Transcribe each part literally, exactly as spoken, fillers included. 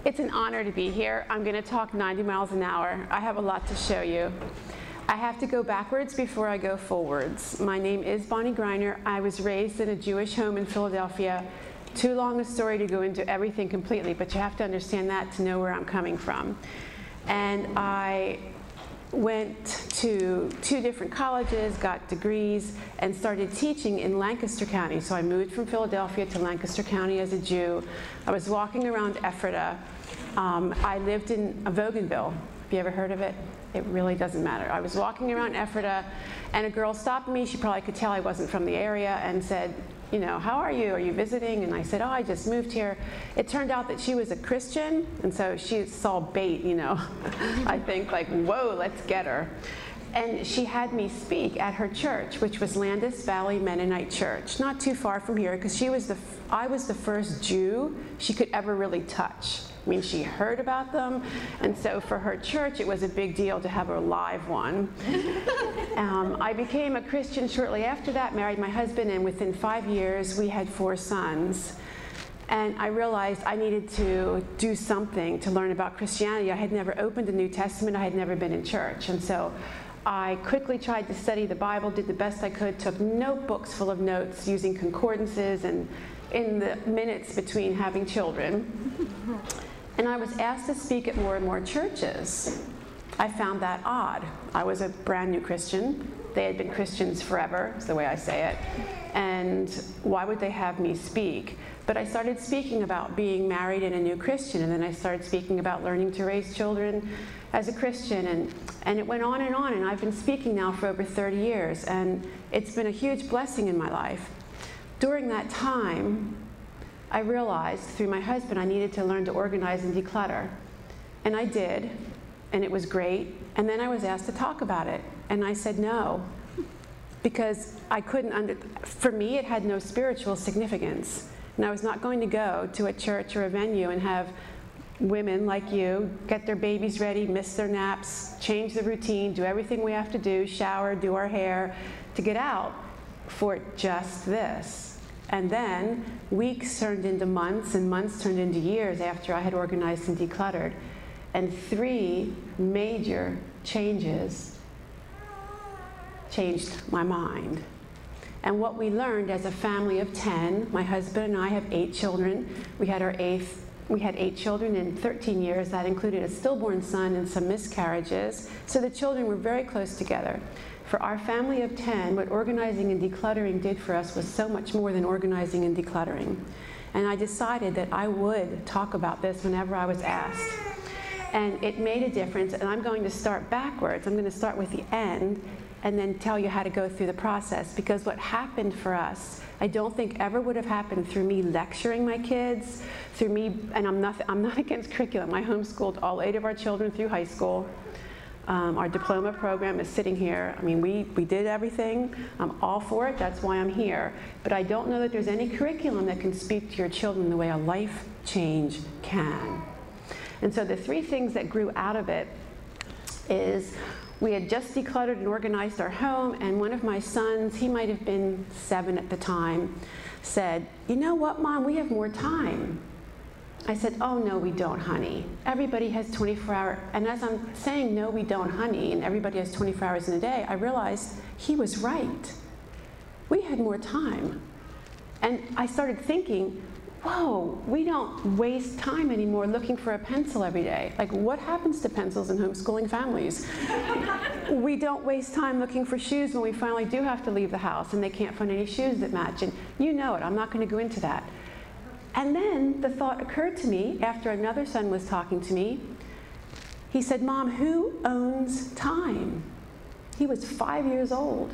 It's an honor to be here. I'm going to talk ninety miles an hour. I have a lot to show you. I have to go backwards before I go forwards. My name is Bonnie Greiner. I was raised in a Jewish home in Philadelphia. Too long a story to go into everything completely, but you have to understand that to know where I'm coming from. And I went to two different colleges, got degrees, and started teaching in Lancaster County. So I moved from Philadelphia to Lancaster County as a Jew. I was walking around Ephrata. Um, I lived in Voganville. Have you ever heard of it? It really doesn't matter. I was walking around Ephrata, and a girl stopped me. She probably could tell I wasn't from the area, and said, you know, how are you? Are you visiting? And I said, oh, I just moved here. It turned out that she was a Christian, and so she saw bait, you know. I think like, whoa, let's get her. And she had me speak at her church, which was Landis Valley Mennonite Church, not too far from here, because she was the, I was the first Jew she could ever really touch. I mean, she heard about them, and so for her church, it was a big deal to have a live one. um, I became a Christian shortly after that, married my husband, and within five years, we had four sons. And I realized I needed to do something to learn about Christianity. I had never opened the New Testament. I had never been in church. And so I quickly tried to study the Bible, did the best I could, took notebooks full of notes using concordances and in the minutes between having children. And I was asked to speak at more and more churches. I found that odd. I was a brand new Christian. They had been Christians forever, is the way I say it. And why would they have me speak? But I started speaking about being married and a new Christian, and then I started speaking about learning to raise children as a Christian, and, and it went on and on, and I've been speaking now for over thirty years, and it's been a huge blessing in my life. During that time, I realized through my husband I needed to learn to organize and declutter. And I did, and it was great. And then I was asked to talk about it, and I said no, because I couldn't under, for me it had no spiritual significance. And I was not going to go to a church or a venue and have women like you get their babies ready, miss their naps, change the routine, do everything we have to do, shower, do our hair, to get out for just this. And then weeks turned into months, and months turned into years after I had organized and decluttered. And three major changes changed my mind. And what we learned as a family of ten, my husband and I have eight children. We had our eighth, we had eight children in thirteen years. That included a stillborn son and some miscarriages. So the children were very close together. For our family of ten, what organizing and decluttering did for us was so much more than organizing and decluttering. And I decided that I would talk about this whenever I was asked. And it made a difference, and I'm going to start backwards. I'm going to start with the end and then tell you how to go through the process. Because what happened for us, I don't think ever would have happened through me lecturing my kids, through me, and I'm not, I'm not against curriculum. I homeschooled all eight of our children through high school. Um, our diploma program is sitting here. I mean, we, we did everything. I'm all for it. That's why I'm here. But I don't know that there's any curriculum that can speak to your children the way a life change can. And so the three things that grew out of it is we had just decluttered and organized our home, and one of my sons, he might have been seven at the time, said, you know what, Mom, we have more time. I said, oh, no, we don't, honey. Everybody has twenty-four hours. And as I'm saying, no, we don't, honey, and everybody has twenty-four hours in a day, I realized he was right. We had more time. And I started thinking, whoa, we don't waste time anymore looking for a pencil every day. Like, what happens to pencils in homeschooling families? We don't waste time looking for shoes when we finally do have to leave the house and they can't find any shoes that match. And you know it. I'm not going to go into that. And then the thought occurred to me after another son was talking to me. He said, Mom, who owns time? He was five years old.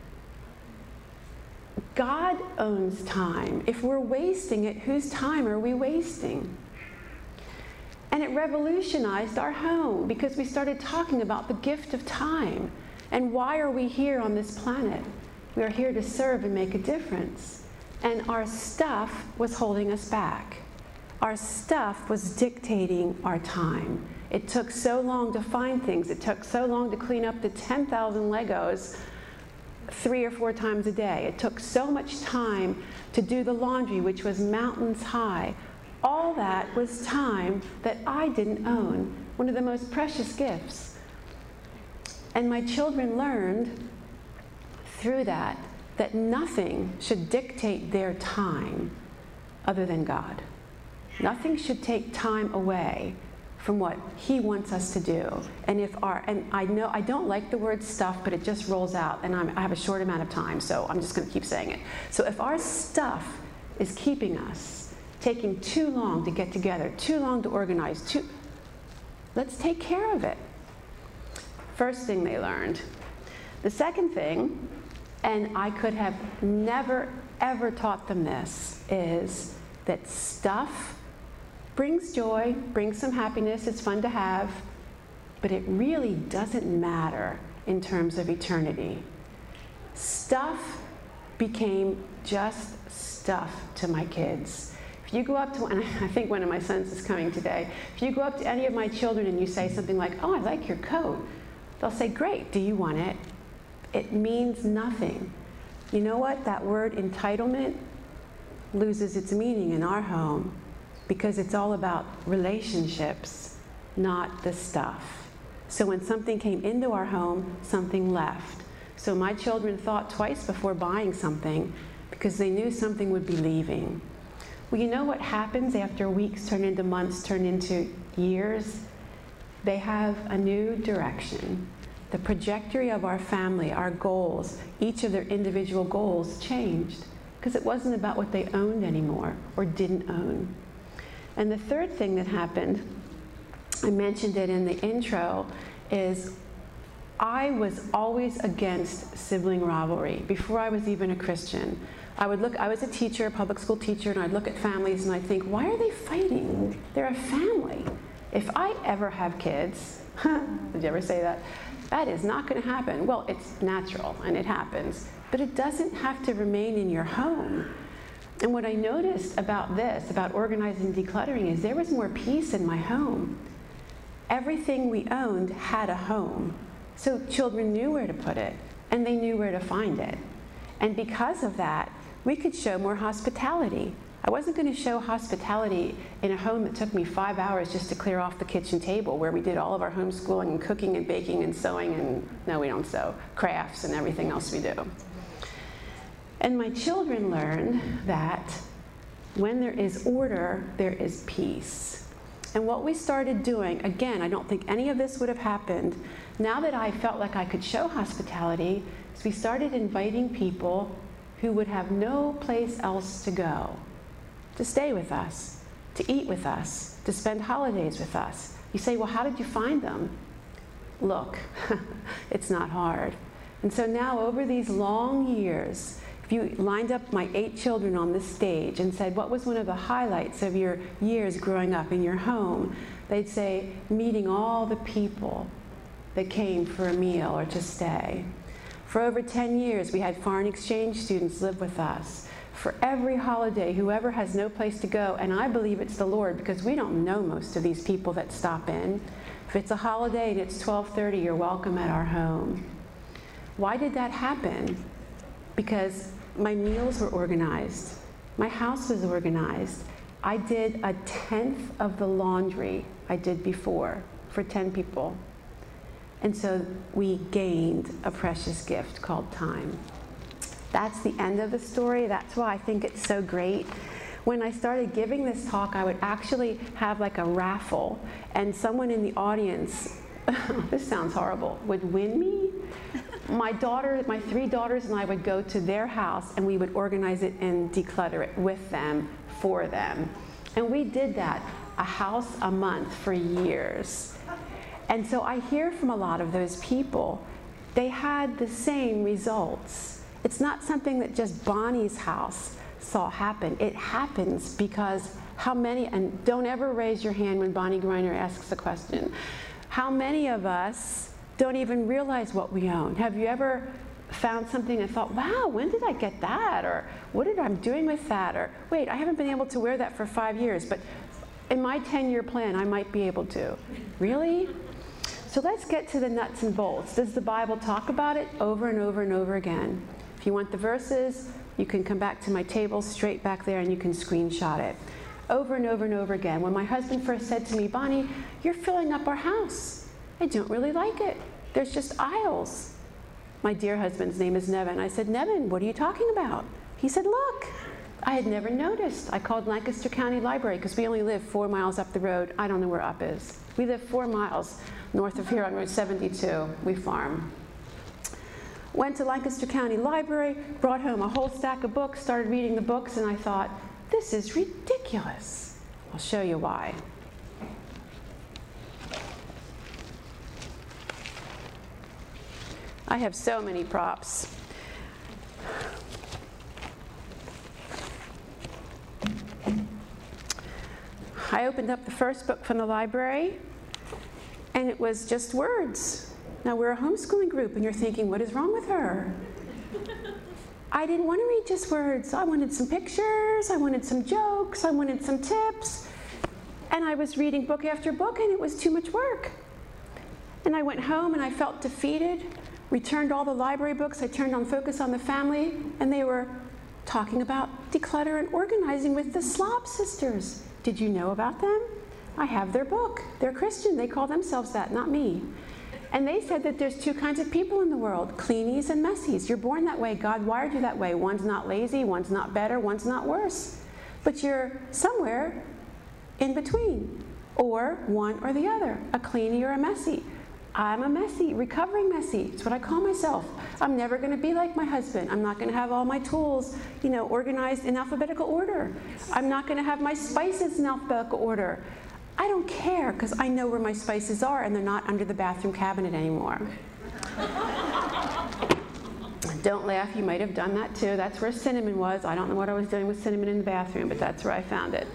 God owns time. If we're wasting it, whose time are we wasting? And it revolutionized our home because we started talking about the gift of time. And why are we here on this planet? We are here to serve and make a difference. And our stuff was holding us back. Our stuff was dictating our time. It took so long to find things. It took so long to clean up the ten thousand Legos three or four times a day. It took so much time to do the laundry, which was mountains high. All that was time that I didn't own, one of the most precious gifts. And my children learned through that that nothing should dictate their time other than God. Nothing should take time away from what He wants us to do. And if our, and I know I don't like the word stuff, but it just rolls out, and I'm, I have a short amount of time, so I'm just going to keep saying it. So if our stuff is keeping us, taking too long to get together, too long to organize, too, let's take care of it. First thing they learned. The second thing, and I could have never, ever taught them this, is that stuff brings joy, brings some happiness, it's fun to have, but it really doesn't matter in terms of eternity. Stuff became just stuff to my kids. If you go up to, and I think one of my sons is coming today, if you go up to any of my children and you say something like, oh, I like your coat, they'll say, great, do you want it? It means nothing. You know what? That word entitlement loses its meaning in our home because it's all about relationships, not the stuff. So when something came into our home, something left. So my children thought twice before buying something because they knew something would be leaving. Well, you know what happens after weeks turn into months, turn into years? They have a new direction. The trajectory of our family, our goals, each of their individual goals changed because it wasn't about what they owned anymore or didn't own. And the third thing that happened, I mentioned it in the intro, is I was always against sibling rivalry before I was even a Christian. I would look, I was a teacher, a public school teacher, and I'd look at families and I'd think, why are they fighting? They're a family. If I ever have kids, did you ever say that? That is not going to happen. Well, it's natural and it happens, but it doesn't have to remain in your home. And what I noticed about this, about organizing and decluttering, is there was more peace in my home. Everything we owned had a home. So children knew where to put it, and they knew where to find it. And because of that, we could show more hospitality. I wasn't going to show hospitality in a home that took me five hours just to clear off the kitchen table, where we did all of our homeschooling and cooking and baking and sewing and, no, we don't sew, crafts and everything else we do. And my children learned that when there is order, there is peace. And what we started doing, again, I don't think any of this would have happened, now that I felt like I could show hospitality, is we started inviting people who would have no place else to go, to stay with us, to eat with us, to spend holidays with us. You say, well, how did you find them? Look, it's not hard. And so now over these long years, if you lined up my eight children on this stage and said, what was one of the highlights of your years growing up in your home? They'd say, meeting all the people that came for a meal or to stay. For over ten years, we had foreign exchange students live with us. For every holiday, whoever has no place to go, and I believe it's the Lord because we don't know most of these people that stop in. If it's a holiday and it's twelve thirty, you're welcome at our home. Why did that happen? Because my meals were organized. My house was organized. I did a tenth of the laundry I did before for ten people. And so we gained a precious gift called time. That's the end of the story. That's why I think it's so great. When I started giving this talk, I would actually have like a raffle, and someone in the audience, this sounds horrible, would win me. My daughter, my three daughters and I would go to their house and we would organize it and declutter it with them, for them. And we did that, a house a month for years. And so I hear from a lot of those people, they had the same results. It's not something that just Bonnie's house saw happen. It happens because how many, and don't ever raise your hand when Bonnie Greiner asks a question, how many of us don't even realize what we own? Have you ever found something and thought, wow, when did I get that? Or what did I doing with that? Or wait, I haven't been able to wear that for five years, but in my ten-year plan, I might be able to. Really? So let's get to the nuts and bolts. Does the Bible talk about it? Over and over and over again. If you want the verses, you can come back to my table straight back there and you can screenshot it. over and over and over again. When my husband first said to me, Bonnie, you're filling up our house. I don't really like it. There's just aisles. My dear husband's name is Nevin. I said, Nevin, what are you talking about? He said, look. I had never noticed. I called Lancaster County Library because we only live four miles up the road. I don't know where up is. We live four miles north of here on Route seventy-two. We farm. Went to Lancaster County Library, brought home a whole stack of books, started reading the books, and I thought, this is ridiculous. I'll show you why. I have so many props. I opened up the first book from the library, and it was just words. Now, we're a homeschooling group, and you're thinking, what is wrong with her? I didn't want to read just words. I wanted some pictures, I wanted some jokes, I wanted some tips. And I was reading book after book, and it was too much work. And I went home, and I felt defeated, returned all the library books. I turned on Focus on the Family, and they were talking about declutter and organizing with the Slob sisters. Did you know about them? I have their book. They're Christian. They call themselves that, not me. And they said that there's two kinds of people in the world, cleanies and messies. You're born that way. God wired you that way. One's not lazy, one's not better, one's not worse. But you're somewhere in between, or one or the other, a cleanie or a messy. I'm a messy, recovering messy. It's what I call myself. I'm never going to be like my husband. I'm not going to have all my tools, you know, organized in alphabetical order. I'm not going to have my spices in alphabetical order. I don't care, because I know where my spices are, and they're not under the bathroom cabinet anymore. Don't laugh, you might have done that too. That's where cinnamon was. I don't know what I was doing with cinnamon in the bathroom, but that's where I found it.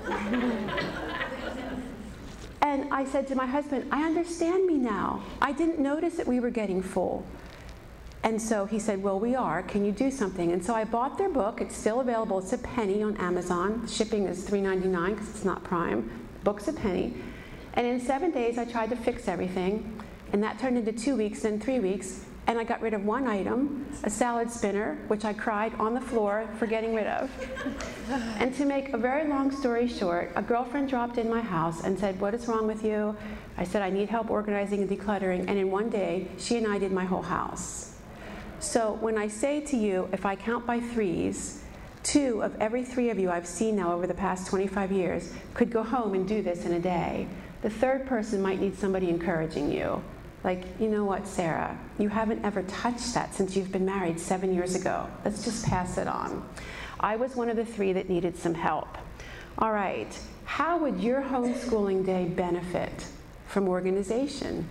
And I said to my husband, I understand me now. I didn't notice that we were getting full. And so he said, well, we are. Can you do something? And so I bought their book. It's still available. It's a penny on Amazon. Shipping is three ninety-nine because it's not Prime. Book's a penny. And in seven days, I tried to fix everything. And that turned into two weeks, then three weeks. And I got rid of one item, a salad spinner, which I cried on the floor for getting rid of. And to make a very long story short, a girlfriend dropped in my house and said, what is wrong with you? I said, I need help organizing and decluttering. And in one day, she and I did my whole house. So when I say to you, if I count by threes, two of every three of you I've seen now over the past twenty-five years could go home and do this in a day. The third person might need somebody encouraging you. Like, you know what, Sarah, you haven't ever touched that since you've been married seven years ago. Let's just pass it on. I was one of the three that needed some help. All right, how would your homeschooling day benefit from organization?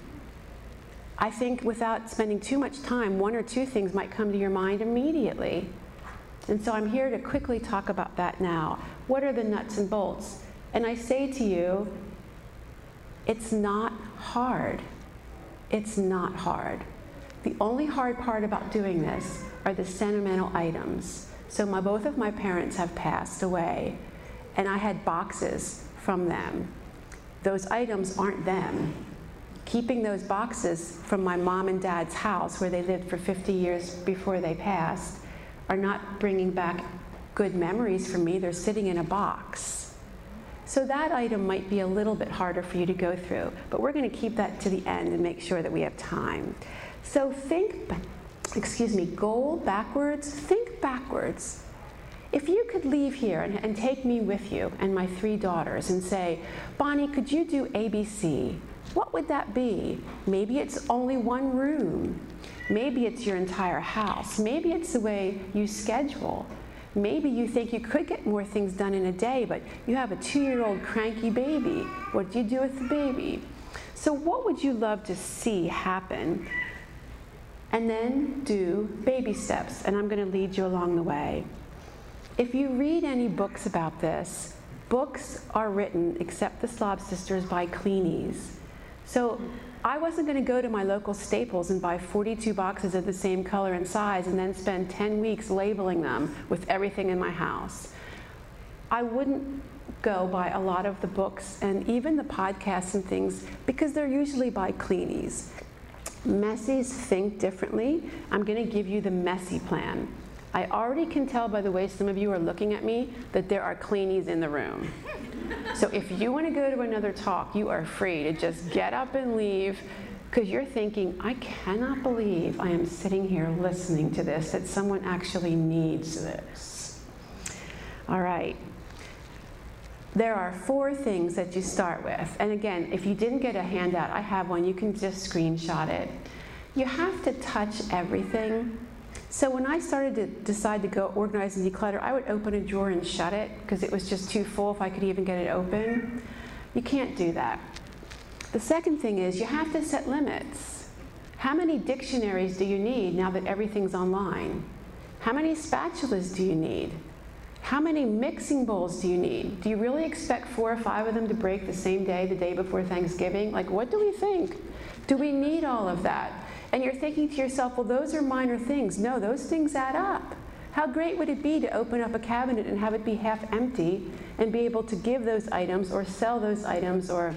I think without spending too much time, one or two things might come to your mind immediately. And so I'm here to quickly talk about that now. What are the nuts and bolts? And I say to you, it's not hard. It's not hard. The only hard part about doing this are the sentimental items. So my, both of my parents have passed away, and I had boxes from them. Those items aren't them. Keeping those boxes from my mom and dad's house, where they lived for fifty years before they passed, are not bringing back good memories for me. They're sitting in a box. So that item might be a little bit harder for you to go through, but we're going to keep that to the end and make sure that we have time. So think, excuse me, goal backwards, think backwards. If you could leave here and, and take me with you and my three daughters and say, Bonnie, could you do A B C? What would that be? Maybe it's only one room. Maybe it's your entire house. Maybe it's the way you schedule. Maybe you think you could get more things done in a day, but you have a two-year-old cranky baby. What do you do with the baby? So what would you love to see happen? And then do baby steps, and I'm going to lead you along the way. If you read any books about this, books are written, except the Slob Sisters, by cleanies. So I wasn't going to go to my local Staples and buy forty-two boxes of the same color and size and then spend ten weeks labeling them with everything in my house. I wouldn't go by a lot of the books and even the podcasts and things because they're usually by cleanies. Messies think differently. I'm going to give you the messy plan. I already can tell by the way some of you are looking at me that there are cleanies in the room. So if you want to go to another talk, you are free to just get up and leave, because you're thinking, I cannot believe I am sitting here listening to this, that someone actually needs this. All right. There are four things that you start with. And again, if you didn't get a handout, I have one. You can just screenshot it. You have to touch everything. So when I started to decide to go organize and declutter, I would open a drawer and shut it because it was just too full if I could even get it open. You can't do that. The second thing is you have to set limits. How many dictionaries do you need now that everything's online? How many spatulas do you need? How many mixing bowls do you need? Do you really expect four or five of them to break the same day, the day before Thanksgiving? Like, what do we think? Do we need all of that? And you're thinking to yourself, well, those are minor things. No, those things add up. How great would it be to open up a cabinet and have it be half empty and be able to give those items or sell those items or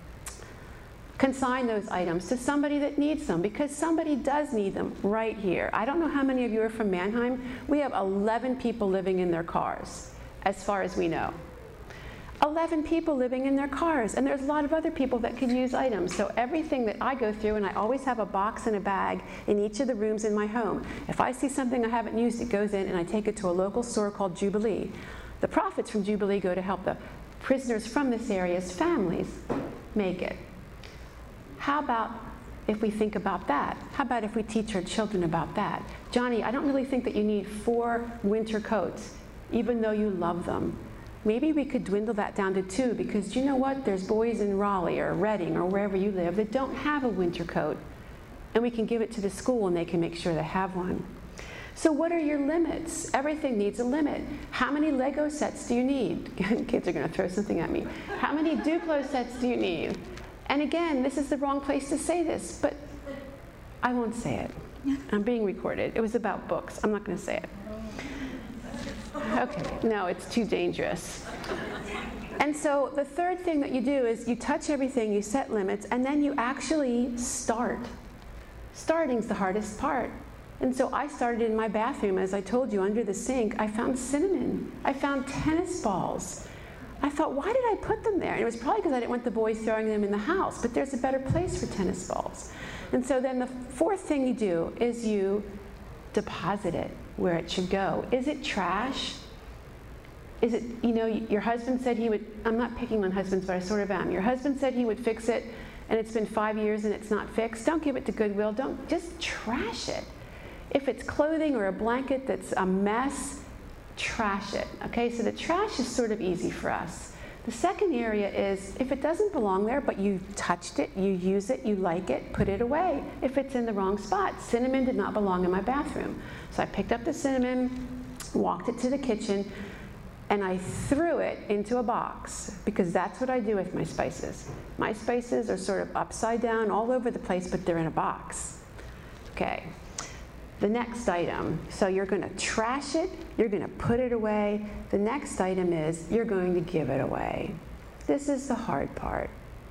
consign those items to somebody that needs them, because somebody does need them right here. I don't know how many of you are from Mannheim. We have eleven people living in their cars, as far as we know. eleven people living in their cars, and there's a lot of other people that could use items. So everything that I go through, and I always have a box and a bag in each of the rooms in my home. If I see something I haven't used, it goes in and I take it to a local store called Jubilee. The profits from Jubilee go to help the prisoners from this area's families make it. How about if we think about that? How about if we teach our children about that? Johnny, I don't really think that you need four winter coats, even though you love them. Maybe we could dwindle that down to two, because you know what? There's boys in Raleigh or Reading or wherever you live that don't have a winter coat, and we can give it to the school and they can make sure they have one. So what are your limits? Everything needs a limit. How many Lego sets do you need? Kids are going to throw something at me. How many Duplo sets do you need? And again, this is the wrong place to say this, but I won't say it. I'm being recorded. It was about books. I'm not going to say it. Okay, no, it's too dangerous. And so the third thing that you do is you touch everything, you set limits, and then you actually start. Starting's the hardest part. And so I started in my bathroom, as I told you, under the sink. I found cinnamon. I found tennis balls. I thought, why did I put them there? And it was probably because I didn't want the boys throwing them in the house, but there's a better place for tennis balls. And so then the fourth thing you do is you deposit it where it should go. Is it trash? Is it, you know, your husband said he would, I'm not picking on husbands, but I sort of am. Your husband said he would fix it, and it's been five years and it's not fixed. Don't give it to Goodwill. Don't, just trash it. If it's clothing or a blanket that's a mess, trash it. Okay, so the trash is sort of easy for us. The second area is if it doesn't belong there, but you touched it, you use it, you like it, put it away if it's in the wrong spot. Cinnamon did not belong in my bathroom. So I picked up the cinnamon, walked it to the kitchen, and I threw it into a box, because that's what I do with my spices. My spices are sort of upside down all over the place, but they're in a box. Okay. The next item, so you're going to trash it, you're going to put it away. The next item is you're going to give it away. This is the hard part.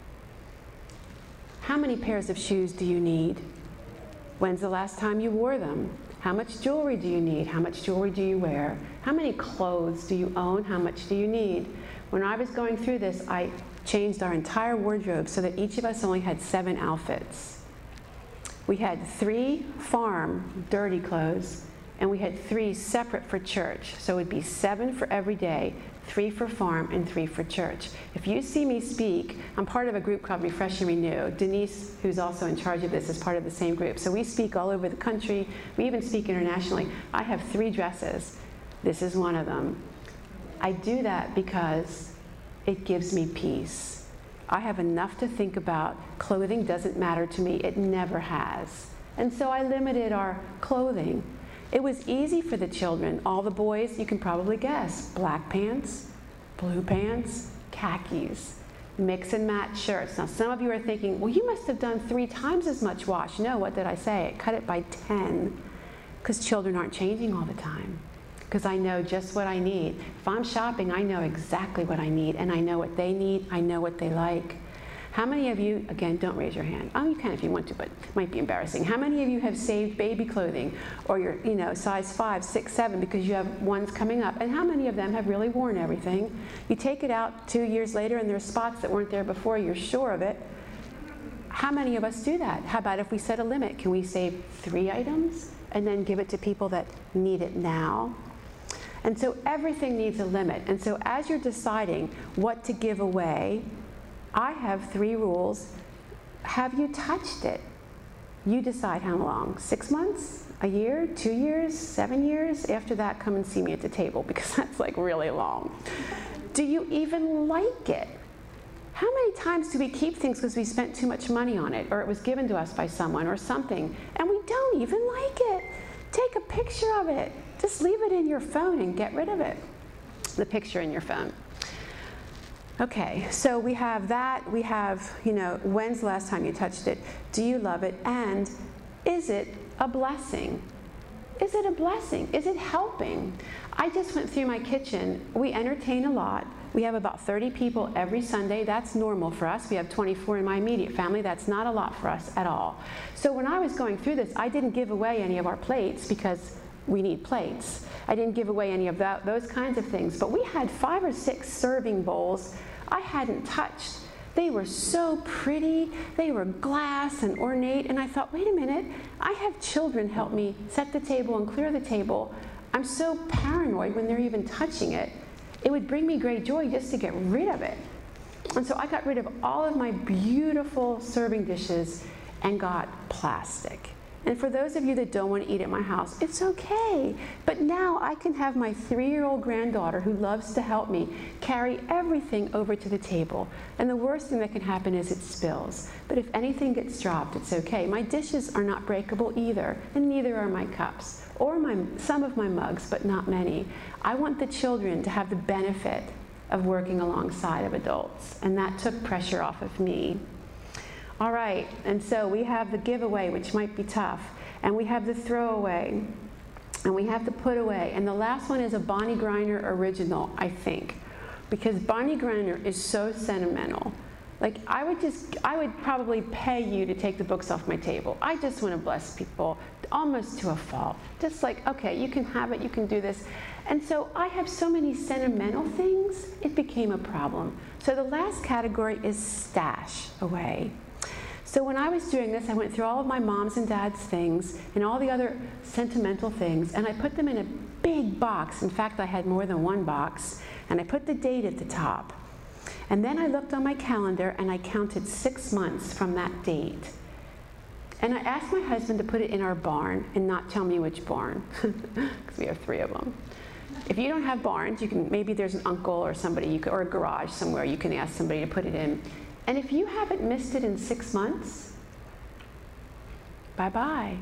How many pairs of shoes do you need? When's the last time you wore them? How much jewelry do you need? How much jewelry do you wear? How many clothes do you own? How much do you need? When I was going through this, I changed our entire wardrobe so that each of us only had seven outfits. We had three farm dirty clothes, and we had three separate for church. So it would be seven for every day, three for farm, and three for church. If you see me speak, I'm part of a group called Refresh and Renew. Denise, who's also in charge of this, is part of the same group. So we speak all over the country. We even speak internationally. I have three dresses. This is one of them. I do that because it gives me peace. I have enough to think about. Clothing doesn't matter to me. It never has. And so I limited our clothing. It was easy for the children. All the boys, you can probably guess, black pants, blue pants, khakis, mix and match shirts. Now some of you are thinking, well, you must have done three times as much wash. No, what did I say? I cut it by ten, because children aren't changing all the time. Because I know just what I need. If I'm shopping, I know exactly what I need, and I know what they need, I know what they like. How many of you, again, don't raise your hand. Oh, you can if you want to, but it might be embarrassing. How many of you have saved baby clothing or your, you know, size five, six, seven because you have ones coming up? And how many of them have really worn everything? You take it out two years later and there's spots that weren't there before, you're sure of it. How many of us do that? How about if we set a limit? Can we save three items and then give it to people that need it now? And so everything needs a limit. And so as you're deciding what to give away, I have three rules. Have you touched it? You decide how long. Six months? A year? Two years? Seven years? After that, come and see me at the table because that's like really long. Do you even like it? How many times do we keep things because we spent too much money on it or it was given to us by someone or something and we don't even like it? Take a picture of it. Just leave it in your phone and get rid of it. The picture in your phone. Okay, so we have that. We have, you know, when's the last time you touched it? Do you love it? And is it a blessing? Is it a blessing? Is it helping? I just went through my kitchen. We entertain a lot. We have about thirty people every Sunday. That's normal for us. We have twenty-four in my immediate family. That's not a lot for us at all. So when I was going through this, I didn't give away any of our plates because we need plates. I didn't give away any of that, those kinds of things. But we had five or six serving bowls I hadn't touched. They were so pretty. They were glass and ornate. And I thought, wait a minute, I have children help me set the table and clear the table. I'm so paranoid when they're even touching it. It would bring me great joy just to get rid of it. And so I got rid of all of my beautiful serving dishes and got plastic. And for those of you that don't want to eat at my house, it's okay. But now I can have my three-year-old granddaughter who loves to help me carry everything over to the table. And the worst thing that can happen is it spills. But if anything gets dropped, it's okay. My dishes are not breakable either, and neither are my cups, or my, some of my mugs, but not many. I want the children to have the benefit of working alongside of adults, and that took pressure off of me. All right, and so we have the giveaway, which might be tough, and we have the throwaway, and we have the put away, and the last one is a Bonnie Greiner original, I think, because Bonnie Greiner is so sentimental. Like, I would just, I would probably pay you to take the books off my table. I just want to bless people, almost to a fault. Just like, okay, you can have it, you can do this. And so I have so many sentimental things, it became a problem. So the last category is stash away. So when I was doing this, I went through all of my mom's and dad's things and all the other sentimental things, and I put them in a big box. In fact, I had more than one box, and I put the date at the top. And then I looked on my calendar, and I counted six months from that date. And I asked my husband to put it in our barn and not tell me which barn, because we have three of them. If you don't have barns, you can, maybe there's an uncle or somebody, you could, or a garage somewhere, you can ask somebody to put it in. And if you haven't missed it in six months, bye-bye.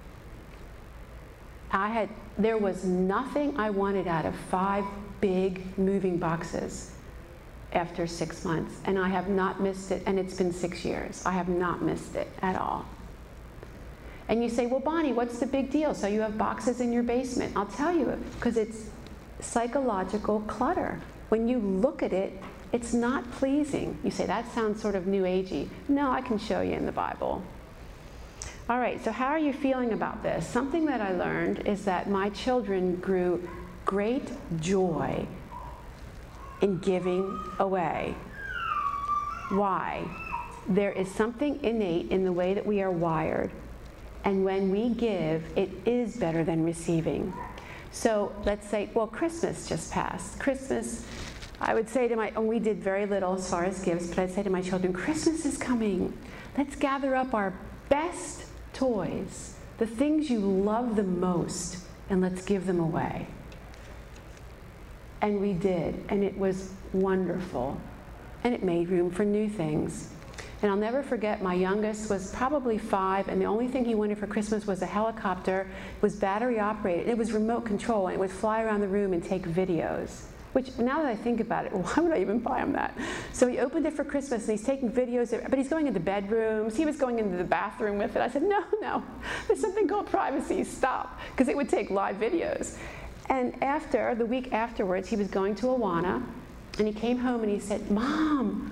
I had, there was nothing I wanted out of five big moving boxes after six months. And I have not missed it, and it's been six years. I have not missed it at all. And you say, well, Bonnie, what's the big deal? So you have boxes in your basement. I'll tell you, because it's psychological clutter. When you look at it, it's not pleasing. You say, that sounds sort of new agey. No, I can show you in the Bible. All right, so how are you feeling about this? Something that I learned is that my children grew great joy in giving away. Why? There is something innate in the way that we are wired, and when we give, it is better than receiving. So let's say, well, Christmas just passed. Christmas, I would say to my, and we did very little as far as gifts, but I'd say to my children, Christmas is coming. Let's gather up our best toys, the things you love the most, and let's give them away. And we did, and it was wonderful. And it made room for new things. And I'll never forget, my youngest was probably five, and the only thing he wanted for Christmas was a helicopter. It was battery operated. It was remote control, and it would fly around the room and take videos. Which, now that I think about it, why would I even buy him that? So he opened it for Christmas, and he's taking videos, but he's going into bedrooms. He was going into the bathroom with it. I said, no, no, there's something called privacy, stop, because it would take live videos. And after, the week afterwards, he was going to Awana, and he came home and he said, Mom,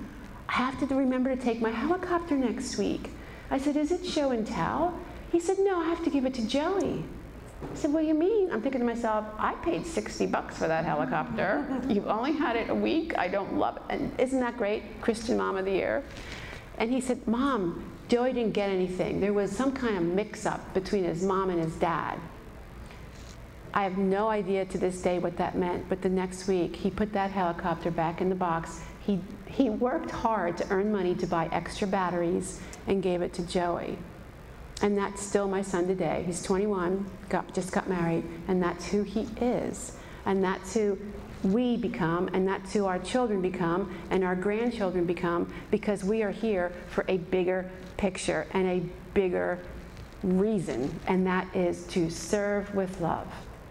I have to remember to take my helicopter next week. I said, is it show and tell? He said, no, I have to give it to Joey. I said, what do you mean? I'm thinking to myself, I paid sixty bucks for that helicopter. You've only had it a week. I don't love it. And isn't that great? Christian Mom of the Year. And he said, Mom, Joey didn't get anything. There was some kind of mix-up between his mom and his dad. I have no idea to this day what that meant, but the next week, he put that helicopter back in the box. He, he worked hard to earn money to buy extra batteries and gave it to Joey. And that's still my son today. He's twenty-one, got, just got married, and that's who he is. And that's who we become, and that's who our children become, and our grandchildren become, because we are here for a bigger picture and a bigger reason, and that is to serve with love.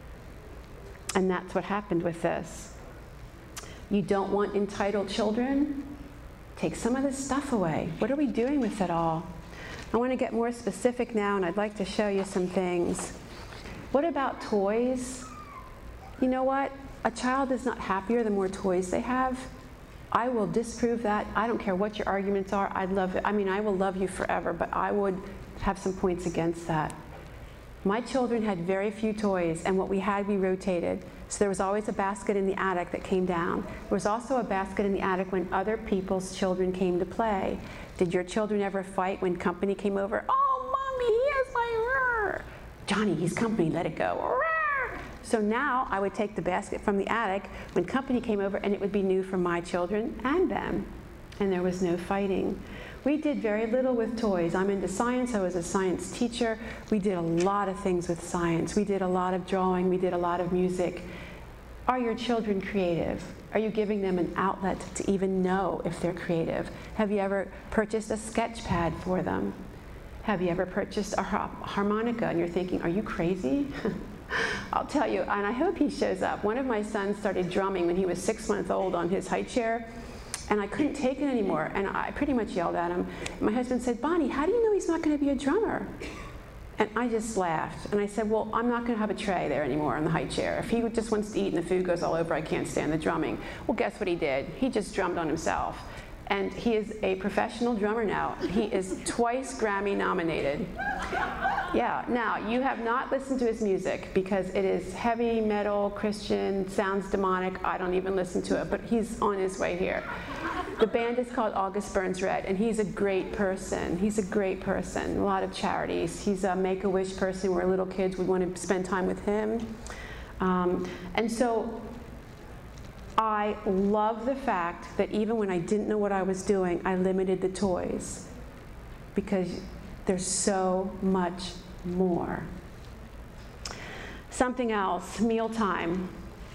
And that's what happened with this. You don't want entitled children? Take some of this stuff away. What are we doing with it all? I want to get more specific now, and I'd like to show you some things. What about toys? You know what? A child is not happier the more toys they have. I will disprove that. I don't care what your arguments are. I'd love it. I mean, I will love you forever, but I would have some points against that. My children had very few toys, and what we had, we rotated. So there was always a basket in the attic that came down. There was also a basket in the attic when other people's children came to play. Did your children ever fight when company came over? Oh, Mommy, he has my rrr. Johnny, he's company, let it go. Rrr. So now I would take the basket from the attic when company came over, and it would be new for my children and them. And there was no fighting. We did very little with toys. I'm into science. I was a science teacher. We did a lot of things with science. We did a lot of drawing. We did a lot of music. Are your children creative? Are you giving them an outlet to even know if they're creative? Have you ever purchased a sketch pad for them? Have you ever purchased a harmonica and you're thinking, are you crazy? I'll tell you, and I hope he shows up. One of my sons started drumming when he was six months old on his high chair, and I couldn't take it anymore, and I pretty much yelled at him. My husband said, Bonnie, how do you know he's not going to be a drummer? And I just laughed, and I said, well, I'm not going to have a tray there anymore on the high chair. If he just wants to eat and the food goes all over, I can't stand the drumming. Well, guess what he did? He just drummed on himself. And he is a professional drummer now. He is twice Grammy nominated. Yeah, now, you have not listened to his music because it is heavy metal, Christian, sounds demonic. I don't even listen to it, but he's on his way here. The band is called August Burns Red, and he's a great person. He's a great person, a lot of charities. He's a Make-A-Wish person where little kids would want to spend time with him. Um, and so I love the fact that even when I didn't know what I was doing, I limited the toys because there's so much more. Something else, mealtime.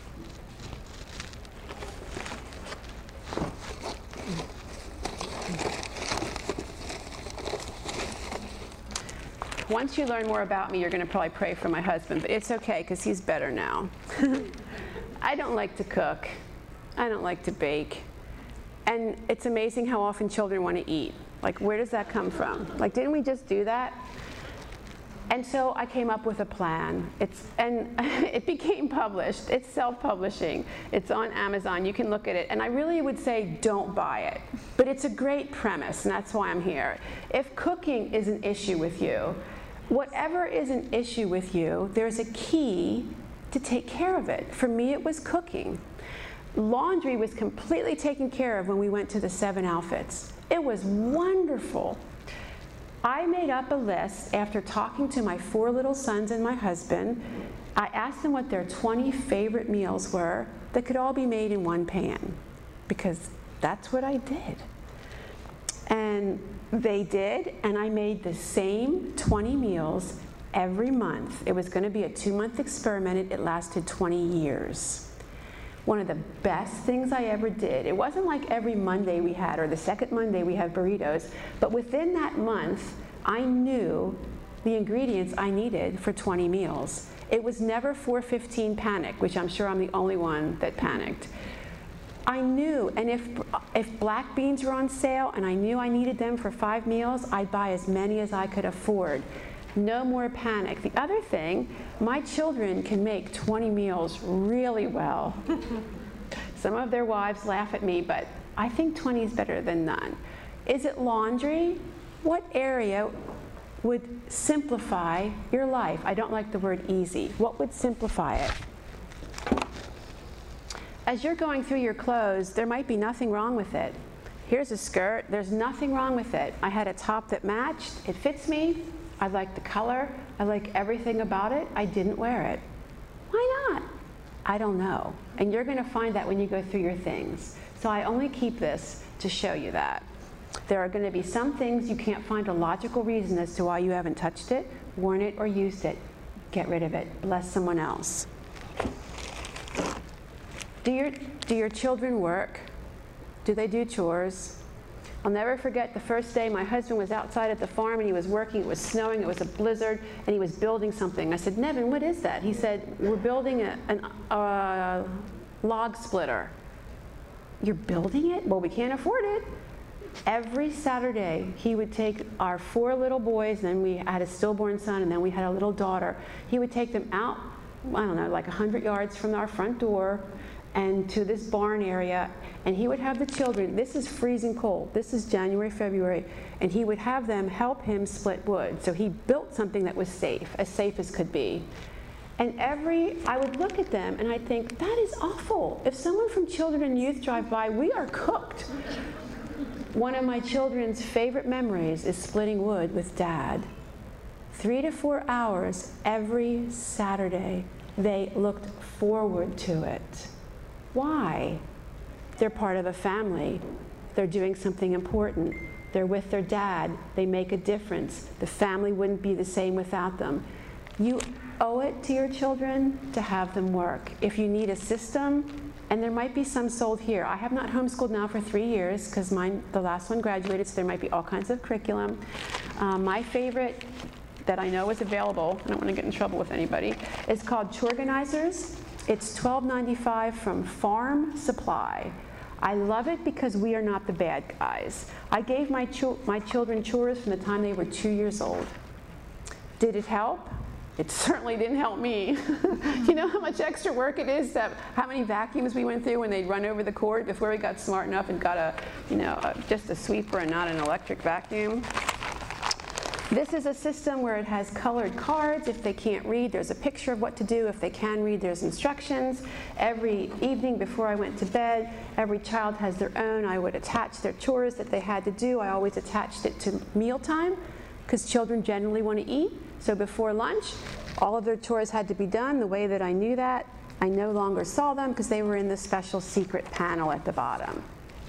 Once you learn more about me, you're going to probably pray for my husband, but it's okay because he's better now. I don't like to cook. I don't like to bake. And it's amazing how often children want to eat. Like, where does that come from? Like, didn't we just do that? And so I came up with a plan. It's, and it became published. It's self-publishing. It's on Amazon. You can look at it. And I really would say don't buy it. But it's a great premise, and that's why I'm here. If cooking is an issue with you, whatever is an issue with you, there's a key to take care of it. For me, it was cooking. Laundry was completely taken care of when we went to the seven outfits. It was wonderful. I made up a list after talking to my four little sons and my husband. I asked them what their twenty favorite meals were that could all be made in one pan, because that's what I did. And they did, and I made the same twenty meals every month. It was going to be a two-month experiment. It lasted twenty years. One of the best things I ever did. It wasn't like every Monday we had, or the second Monday we had burritos, but within that month, I knew the ingredients I needed for twenty meals. It was never four fifteen panic, which I'm sure I'm the only one that panicked. I knew, and if, if black beans were on sale and I knew I needed them for five meals, I'd buy as many as I could afford. No more panic. The other thing, my children can make twenty meals really well. Some of their wives laugh at me, but I think twenty is better than none. Is it laundry? What area would simplify your life? I don't like the word easy. What would simplify it? As you're going through your clothes, there might be nothing wrong with it. Here's a skirt, there's nothing wrong with it. I had a top that matched, it fits me, I like the color, I like everything about it, I didn't wear it. Why not? I don't know. And you're gonna find that when you go through your things. So I only keep this to show you that. There are gonna be some things you can't find a logical reason as to why you haven't touched it, worn it, or used it. Get rid of it, bless someone else. Do your, do your children work? Do they do chores? I'll never forget the first day my husband was outside at the farm and he was working. It was snowing, it was a blizzard, and he was building something. I said, Nevin, what is that? He said, we're building a an, uh, log splitter. You're building it? Well, we can't afford it. Every Saturday, he would take our four little boys, and then we had a stillborn son, and then we had a little daughter. He would take them out, I don't know, like one hundred yards from our front door, and to this barn area, and he would have the children, this is freezing cold, this is January, February, and he would have them help him split wood. So he built something that was safe, as safe as could be. And every, I would look at them and I'd think, that is awful. If someone from Children and Youth drive by, we are cooked. One of my children's favorite memories is splitting wood with Dad. Three to four hours every Saturday, they looked forward to it. Why? They're part of a family. They're doing something important. They're with their dad. They make a difference. The family wouldn't be the same without them. You owe it to your children to have them work. If you need a system, and there might be some sold here. I have not homeschooled now for three years because mine, the last one graduated, so there might be all kinds of curriculum. Um, my favorite that I know is available, I don't want to get in trouble with anybody, is called Chorganizers. It's twelve ninety-five from Farm Supply. I love it because we are not the bad guys. I gave my, ch my children chores from the time they were two years old. Did it help? It certainly didn't help me. You know how much extra work it is, that how many vacuums we went through when they'd run over the cord before we got smart enough and got a, you know, a, just a sweeper and not an electric vacuum. This is a system where it has colored cards. If they can't read, there's a picture of what to do. If they can read, there's instructions. Every evening before I went to bed, every child has their own. I would attach their chores that they had to do. I always attached it to mealtime because children generally want to eat. So before lunch, all of their chores had to be done. The way that I knew that, I no longer saw them because they were in the special secret panel at the bottom.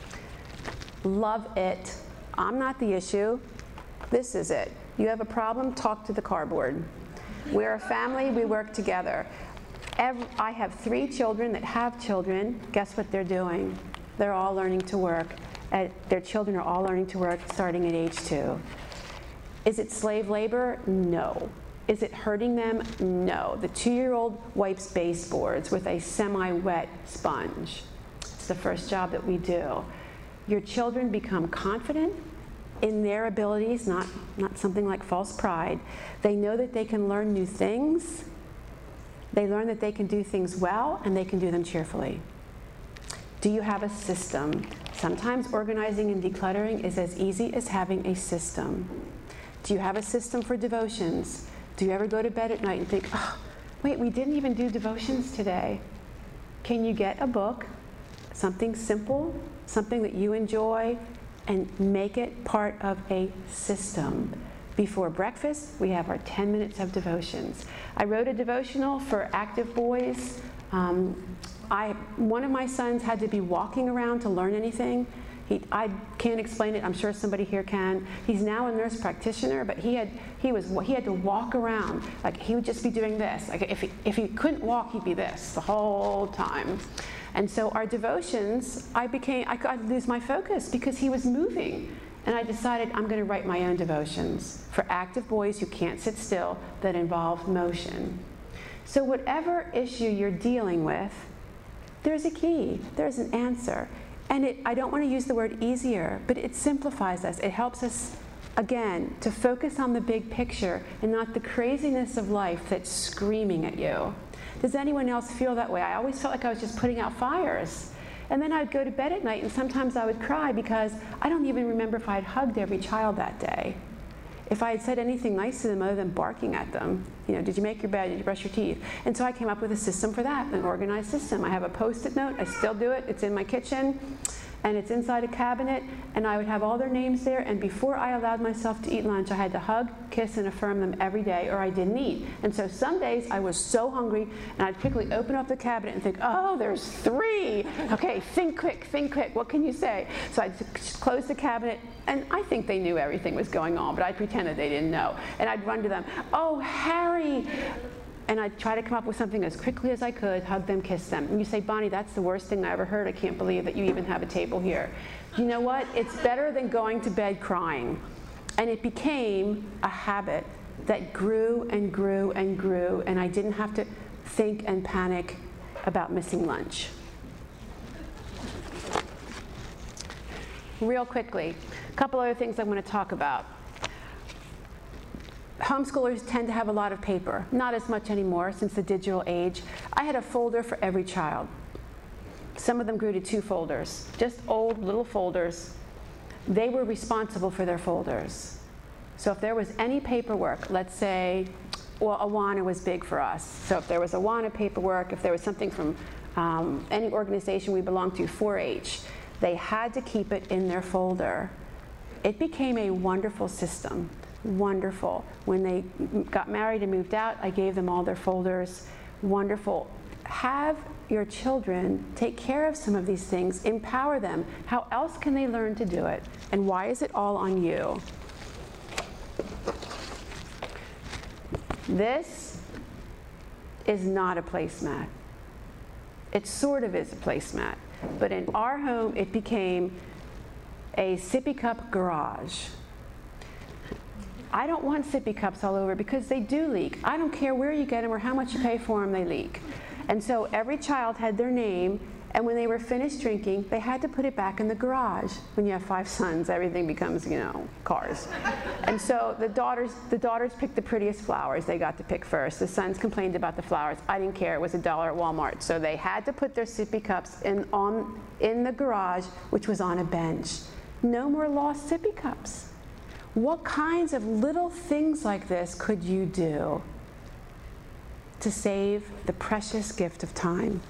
Love it. I'm not the issue. This is it. You have a problem, talk to the cardboard. We're a family, we work together. Every, I have three children that have children. Guess what they're doing? They're all learning to work. At, their children are all learning to work starting at age two. Is it slave labor? No. Is it hurting them? No. The two-year-old wipes baseboards with a semi-wet sponge. It's the first job that we do. Your children become confident in their abilities, not, not something like false pride. They know that they can learn new things. They learn that they can do things well, and they can do them cheerfully. Do you have a system? Sometimes organizing and decluttering is as easy as having a system. Do you have a system for devotions? Do you ever go to bed at night and think, oh, wait, we didn't even do devotions today? Can you get a book, something simple, something that you enjoy, and make it part of a system? Before breakfast, we have our ten minutes of devotions. I wrote a devotional for active boys. Um, I, one of my sons had to be walking around to learn anything. He, I can't explain it. I'm sure somebody here can. He's now a nurse practitioner, but he had he was he had to walk around. Like he would just be doing this. Like if he, if he couldn't walk, he'd be this the whole time. And so our devotions, I became I I'd lose my focus because he was moving. And I decided I'm going to write my own devotions for active boys who can't sit still that involve motion. So whatever issue you're dealing with, there's a key. There's an answer. And it, I don't want to use the word easier, but it simplifies us. It helps us, again, to focus on the big picture and not the craziness of life that's screaming at you. Does anyone else feel that way? I always felt like I was just putting out fires. And then I'd go to bed at night, and sometimes I would cry because I don't even remember if I'd hugged every child that day. If I had said anything nice to them other than barking at them. You know, did you make your bed? Did you brush your teeth? And so I came up with a system for that, an organized system. I have a Post-it note. I still do it. It's in my kitchen, and it's inside a cabinet, and I would have all their names there, and before I allowed myself to eat lunch, I had to hug, kiss, and affirm them every day, or I didn't eat. And so some days I was so hungry, and I'd quickly open up the cabinet and think, oh, there's three. Okay, think quick, think quick. What can you say? So I'd close the cabinet, and I think they knew everything was going on, but I'd pretend that they didn't know. And I'd run to them, oh, Harry. And I'd try to come up with something as quickly as I could, hug them, kiss them. And you say, Bonnie, that's the worst thing I ever heard. I can't believe that you even have a table here. You know what? It's better than going to bed crying. And it became a habit that grew and grew and grew, and I didn't have to think and panic about missing lunch. Real quickly, a couple other things I want to talk about. Homeschoolers tend to have a lot of paper, not as much anymore since the digital age. I had a folder for every child. Some of them grew to two folders, just old little folders. They were responsible for their folders. So if there was any paperwork, let's say, well, Awana was big for us. So if there was Awana paperwork, if there was something from um, any organization we belonged to, four H, they had to keep it in their folder. It became a wonderful system. Wonderful. When they got married and moved out, I gave them all their folders. Wonderful. Have your children take care of some of these things. Empower them. How else can they learn to do it? And why is it all on you? This is not a placemat. It sort of is a placemat. But in our home, it became a sippy cup garage. I don't want sippy cups all over because they do leak. I don't care where you get them or how much you pay for them, they leak. And so every child had their name, and when they were finished drinking, they had to put it back in the garage. When you have five sons, everything becomes, you know, cars. And so the daughters, the daughters picked the prettiest flowers. They got to pick first. The sons complained about the flowers. I didn't care. It was a dollar at Walmart. So they had to put their sippy cups in, on, in the garage, which was on a bench. No more lost sippy cups. What kinds of little things like this could you do to save the precious gift of time?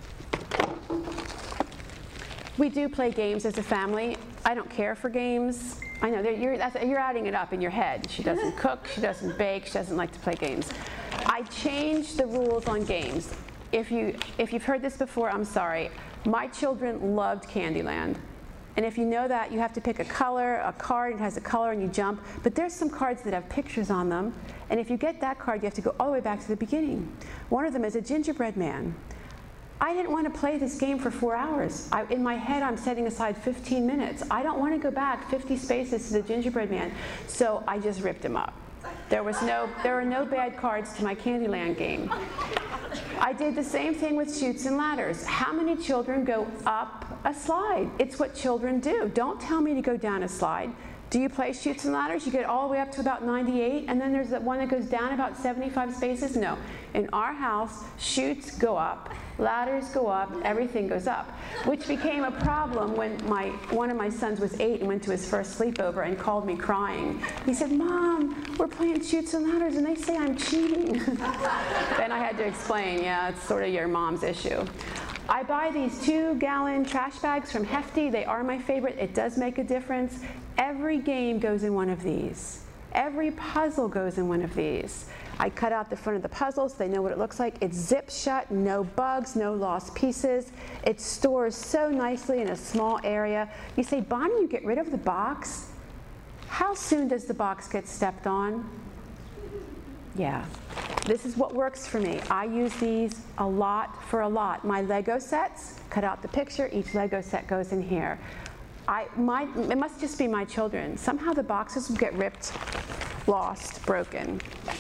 We do play games as a family. I don't care for games. I know, you're, that's, you're adding it up in your head. She doesn't cook, she doesn't bake, she doesn't like to play games. I changed the rules on games. If, you, if you've heard this before, I'm sorry. My children loved Candyland. And if you know that, you have to pick a color, a card, it has a color and you jump. But there's some cards that have pictures on them. And if you get that card, you have to go all the way back to the beginning. One of them is a gingerbread man. I didn't want to play this game for four hours. I, in my head, I'm setting aside fifteen minutes. I don't want to go back fifty spaces to the gingerbread man. So I just ripped him up. There was no, there were no bad cards to my Candyland game. I did the same thing with Chutes and Ladders. How many children go up a slide? It's what children do. Don't tell me to go down a slide. Do you play Chutes and Ladders? You get all the way up to about ninety-eight, and then there's that one that goes down about seventy-five spaces? No. In our house, chutes go up, ladders go up, everything goes up, which became a problem when my, one of my sons was eight and went to his first sleepover and called me crying. He said, Mom, we're playing Chutes and Ladders, and they say I'm cheating. Then I had to explain, yeah, it's sort of your mom's issue. I buy these two gallon trash bags from Hefty. They are my favorite. It does make a difference. Every game goes in one of these. Every puzzle goes in one of these. I cut out the front of the puzzle so they know what it looks like. It's zipped shut, no bugs, no lost pieces. It stores so nicely in a small area. You say, Bonnie, you get rid of the box? How soon does the box get stepped on? Yeah. This is what works for me. I use these a lot for a lot. My Lego sets, cut out the picture, each Lego set goes in here. I, my, it must just be my children. Somehow the boxes will get ripped, lost, broken.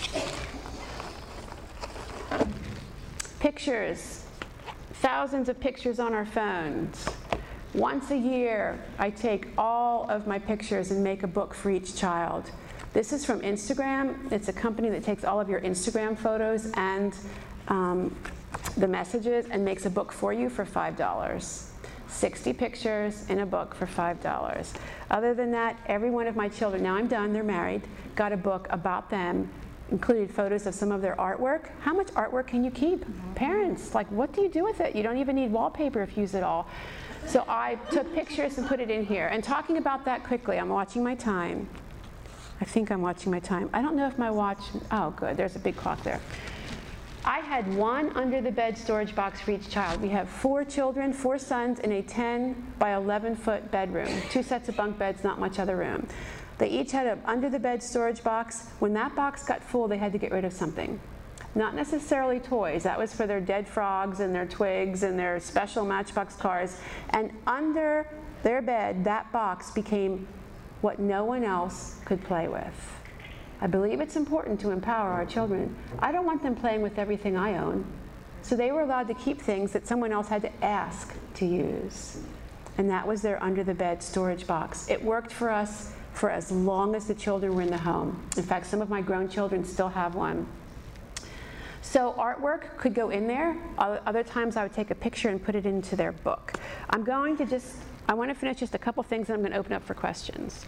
Pictures, thousands of pictures on our phones. Once a year, I take all of my pictures and make a book for each child. This is from Instagram. It's a company that takes all of your Instagram photos and um, the messages and makes a book for you for five dollars. sixty pictures in a book for five dollars. Other than that, every one of my children, now I'm done, they're married, got a book about them, included photos of some of their artwork. How much artwork can you keep? Mm-hmm. Parents, like, what do you do with it? You don't even need wallpaper if you use it all. So I took pictures and put it in here. And talking about that quickly, I'm watching my time. I think I'm watching my time. I don't know if my watch, oh good, there's a big clock there. I had one under the bed storage box for each child. We have four children, four sons in a ten by eleven foot bedroom. Two sets of bunk beds, not much other room. They each had an under the bed storage box. When that box got full, they had to get rid of something. Not necessarily toys. That was for their dead frogs and their twigs and their special Matchbox cars. And under their bed, that box became what no one else could play with. I believe it's important to empower our children. I don't want them playing with everything I own. So they were allowed to keep things that someone else had to ask to use. And that was their under the bed storage box. It worked for us for as long as the children were in the home. In fact, some of my grown children still have one. So artwork could go in there. Other times I would take a picture and put it into their book. I'm going to just, I want to finish just a couple things and I'm going to open up for questions.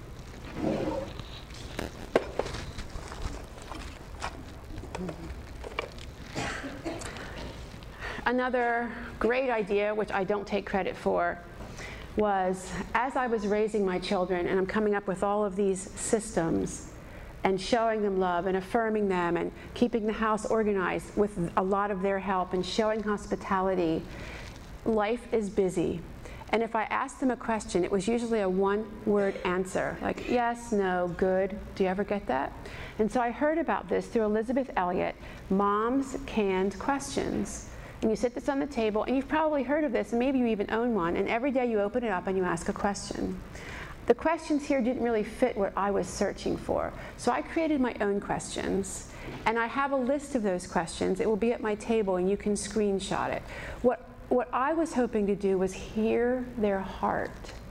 Another great idea, which I don't take credit for, was as I was raising my children and I'm coming up with all of these systems and showing them love and affirming them and keeping the house organized with a lot of their help and showing hospitality, life is busy. And if I asked them a question, it was usually a one-word answer, like yes, no, good. Do you ever get that? And so I heard about this through Elizabeth Elliot, Mom's Canned Questions. And you sit this on the table, and you've probably heard of this, and maybe you even own one, and every day you open it up and you ask a question. The questions here didn't really fit what I was searching for. So I created my own questions, and I have a list of those questions. It will be at my table, and you can screenshot it. What, what I was hoping to do was hear their heart.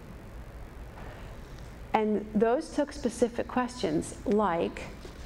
And those took specific questions, like,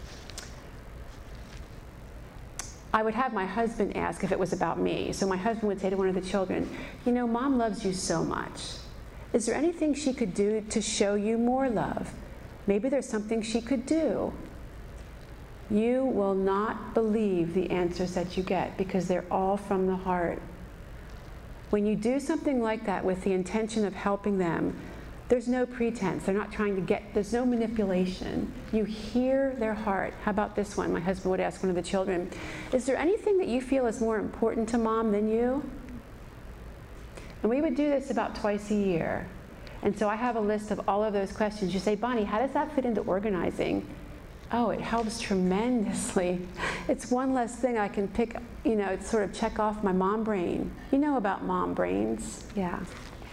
I would have my husband ask if it was about me. So my husband would say to one of the children, you know, Mom loves you so much. Is there anything she could do to show you more love? Maybe there's something she could do. You will not believe the answers that you get because they're all from the heart. When you do something like that with the intention of helping them, there's no pretense. They're not trying to get, there's no manipulation. You hear their heart. How about this one? My husband would ask one of the children, is there anything that you feel is more important to Mom than you? And we would do this about twice a year. And so I have a list of all of those questions. You say, Bonnie, how does that fit into organizing? Oh, it helps tremendously. It's one less thing I can pick, you know, sort of check off my mom brain. You know about mom brains. Yeah.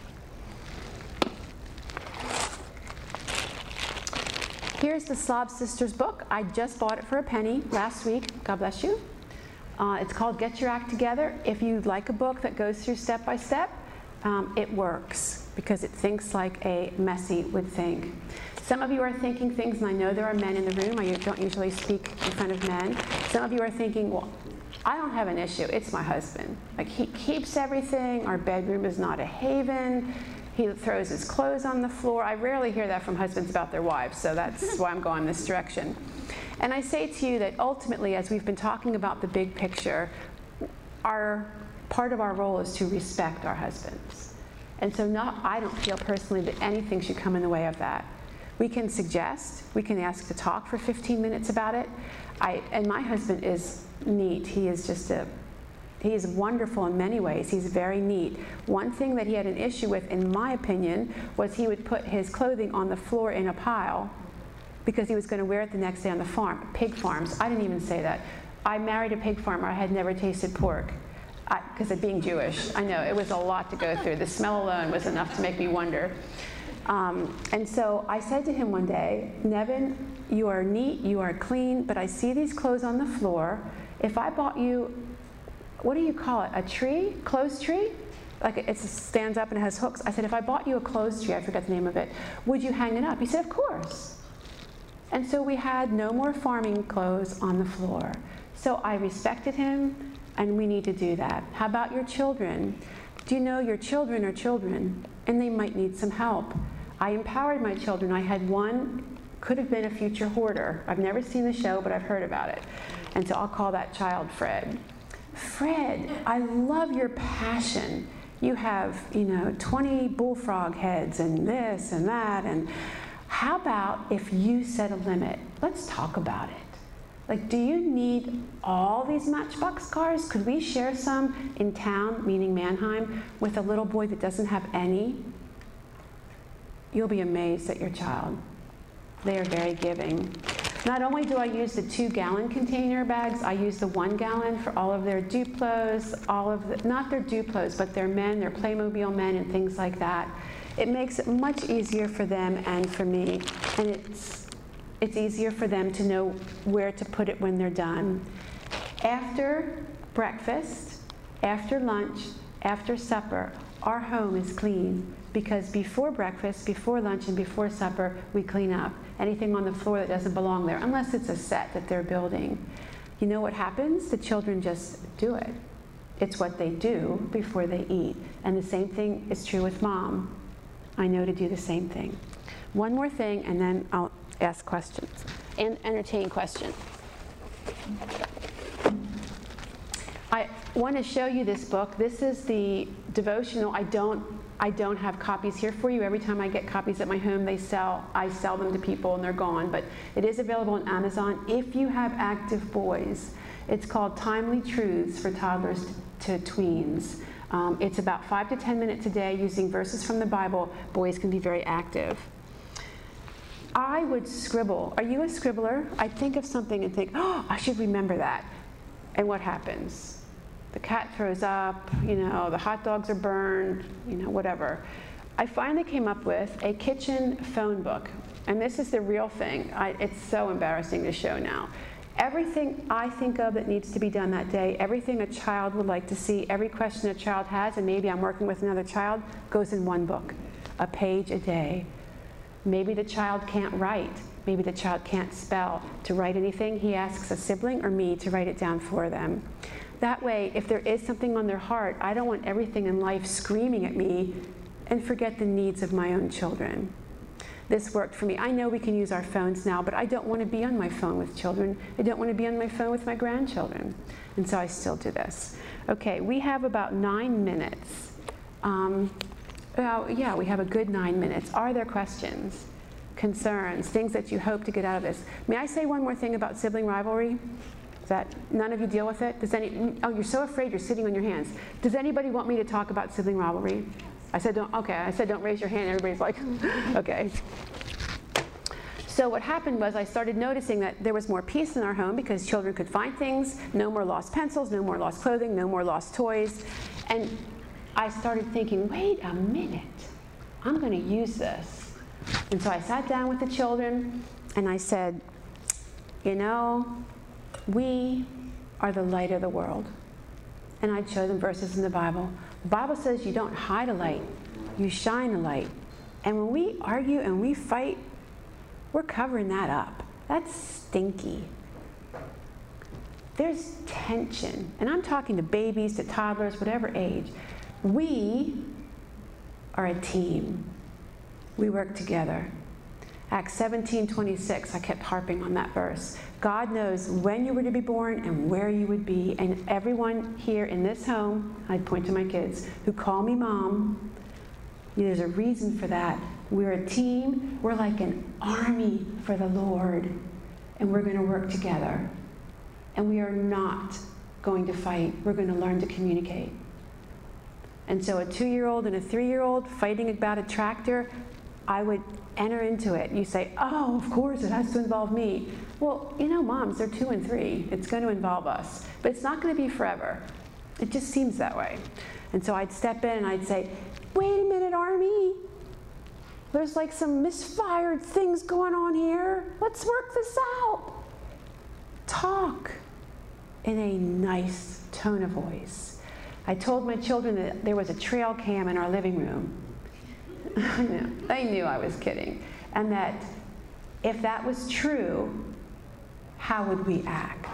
Here's the Slob Sisters book. I just bought it for a penny last week. God bless you. Uh, it's called Get Your Act Together. If you'd like a book that goes through step by step, um, it works because it thinks like a messy would think. Some of you are thinking things, and I know there are men in the room. I don't usually speak in front of men. Some of you are thinking, well, I don't have an issue. It's my husband. Like, he keeps everything. Our bedroom is not a haven. He throws his clothes on the floor. I rarely hear that from husbands about their wives, so that's why I'm going this direction. And I say to you that ultimately, as we've been talking about the big picture, our, part of our role is to respect our husbands. And so not, I don't feel personally that anything should come in the way of that. We can suggest, we can ask to talk for fifteen minutes about it. I, and my husband is neat. He is just a He is wonderful in many ways. He's very neat. One thing that he had an issue with, in my opinion, was he would put his clothing on the floor in a pile because he was going to wear it the next day on the farm. Pig farms. I didn't even say that. I married a pig farmer. I had never tasted pork because of being Jewish. I know, it was a lot to go through. The smell alone was enough to make me wonder. Um, and so I said to him one day, Nevin, you are neat, you are clean, but I see these clothes on the floor. If I bought you, what do you call it, a tree, clothes tree? Like it stands up and it has hooks. I said, if I bought you a clothes tree, I forget the name of it, would you hang it up? He said, of course. And so we had no more farming clothes on the floor. So I respected him, and we need to do that. How about your children? Do you know your children are children, and they might need some help? I empowered my children. I had one, could have been a future hoarder. I've never seen the show, but I've heard about it. And so I'll call that child Fred. Fred, I love your passion. You have, you know, twenty bullfrog heads and this and that, and how about if you set a limit? Let's talk about it. Like, do you need all these Matchbox cars? Could we share some in town, meaning Mannheim, with a little boy that doesn't have any? You'll be amazed at your child. They are very giving. Not only do I use the two gallon container bags, I use the one gallon for all of their Duplos, all of the, not their Duplos, but their men, their Playmobil men and things like that. It makes it much easier for them and for me, and it's, it's easier for them to know where to put it when they're done. After breakfast, after lunch, after supper, our home is clean, because before breakfast, before lunch, and before supper, we clean up anything on the floor that doesn't belong there, unless it's a set that they're building. You know what happens? The children just do it. It's what they do before they eat. And the same thing is true with Mom. I know to do the same thing. One more thing, and then I'll ask questions and entertain questions. I want to show you this book. This is the devotional. I don't I don't have copies here for you. Every time I get copies at my home, they sell. I sell them to people and they're gone. But it is available on Amazon if you have active boys. It's called Timely Truths for Toddlers to Tweens. Um, it's about five to ten minutes a day using verses from the Bible. Boys can be very active. I would scribble. Are you a scribbler? I'd think of something and think, oh, I should remember that. And what happens? The cat throws up, you know, the hot dogs are burned, you know, whatever. I finally came up with a kitchen phone book. And this is the real thing. I, it's so embarrassing to show now. Everything I think of that needs to be done that day, everything a child would like to see, every question a child has, and maybe I'm working with another child, goes in one book, a page a day. Maybe the child can't write. Maybe the child can't spell. To write anything, he asks a sibling or me to write it down for them. That way, if there is something on their heart, I don't want everything in life screaming at me and forget the needs of my own children. This worked for me. I know we can use our phones now, but I don't want to be on my phone with children. I don't want to be on my phone with my grandchildren. And so I still do this. Okay, we have about nine minutes. Um, well, yeah, we have a good nine minutes. Are there questions, concerns, things that you hope to get out of this? May I say one more thing about sibling rivalry? That none of you deal with it? Does any, oh, you're so afraid you're sitting on your hands. Does anybody want me to talk about sibling rivalry? I said, don't, okay, I said, don't raise your hand. Everybody's like, okay. So what happened was I started noticing that there was more peace in our home because children could find things, no more lost pencils, no more lost clothing, no more lost toys. And I started thinking, wait a minute, I'm gonna use this. And so I sat down with the children and I said, you know, we are the light of the world. And I'd show them verses in the Bible. The Bible says you don't hide a light, you shine a light. And when we argue and we fight, we're covering that up. That's stinky. There's tension. And I'm talking to babies, to toddlers, whatever age. We are a team. We work together. Acts seventeen twenty-six, I kept harping on that verse. God knows when you were to be born and where you would be. And everyone here in this home, I'd point to my kids, who call me mom, there's a reason for that. We're a team. We're like an army for the Lord. And we're going to work together. And we are not going to fight. We're going to learn to communicate. And so a two-year-old and a three-year-old fighting about a tractor, I would enter into it. You say, oh, of course, it has to involve me. Well, you know, moms, they're two and three. It's going to involve us. But it's not going to be forever. It just seems that way. And so I'd step in and I'd say, wait a minute, Army. There's like some misfired things going on here. Let's work this out. Talk in a nice tone of voice. I told my children that there was a trail cam in our living room. I know. They knew I was kidding. And that if that was true, how would we act?